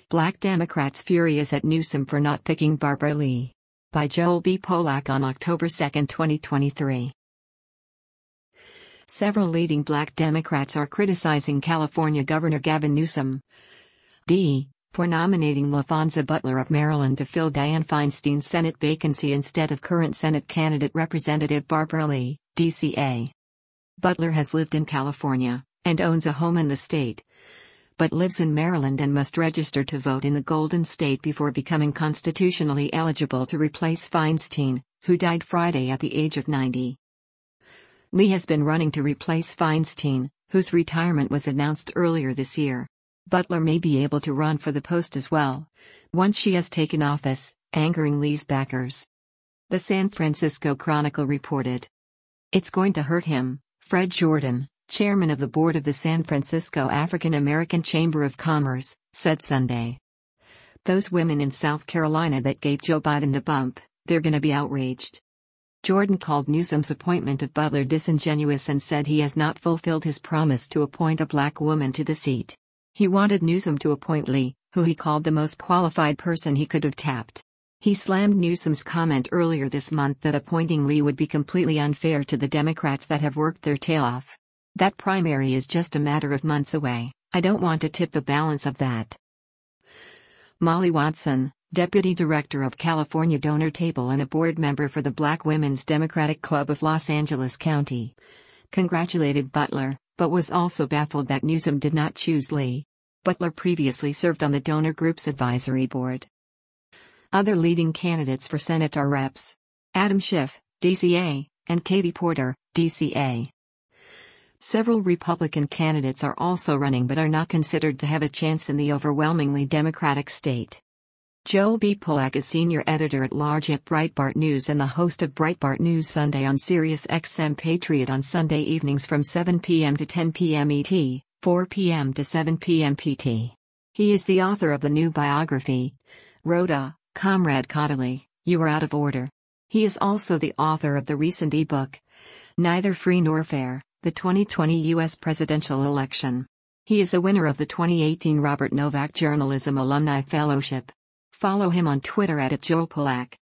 Black Democrats furious at Newsom for not picking Barbara Lee. By Joel B. Polak on October 2, 2023. Several leading Black Democrats are criticizing California Governor Gavin Newsom, D., for nominating LaFonza Butler of Maryland to fill Dianne Feinstein's Senate vacancy instead of current Senate candidate Representative Barbara Lee, DCA. Butler has lived in California and owns a home in the state, but lives in Maryland and must register to vote in the Golden State before becoming constitutionally eligible to replace Feinstein, who died Friday at the age of 90. Lee has been running to replace Feinstein, whose retirement was announced earlier this year. Butler may be able to run for the post as well, once she has taken office, angering Lee's backers. The San Francisco Chronicle reported. It's going to hurt him, Fred Jordan, chairman of the board of the San Francisco African American Chamber of Commerce, said Sunday. Those women in South Carolina that gave Joe Biden the bump, they're gonna be outraged. Jordan called Newsom's appointment of Butler disingenuous and said he has not fulfilled his promise to appoint a black woman to the seat. He wanted Newsom to appoint Lee, who he called the most qualified person he could have tapped. He slammed Newsom's comment earlier this month that appointing Lee would be completely unfair to the Democrats that have worked their tail off. That primary is just a matter of months away. I don't want to tip the balance of that. Molly Watson, deputy director of California Donor Table and a board member for the Black Women's Democratic Club of Los Angeles County, congratulated Butler, but was also baffled that Newsom did not choose Lee. Butler previously served on the donor group's advisory board. Other leading candidates for Senate are Reps. Adam Schiff, DCA, and Katie Porter, DCA. Several Republican candidates are also running but are not considered to have a chance in the overwhelmingly Democratic state. Joel B. Polak is senior editor-at-large at Breitbart News and the host of Breitbart News Sunday on Sirius XM Patriot on Sunday evenings from 7 p.m. to 10 p.m. ET, 4 p.m. to 7 p.m. PT. He is the author of the new biography, Rhoda, Comrade Caudill, You Are Out of Order. He is also the author of the recent ebook, Neither Free Nor Fair, the 2020 U.S. presidential election. He is a winner of the 2018 Robert Novak Journalism Alumni Fellowship. Follow him on Twitter @JoelPolak.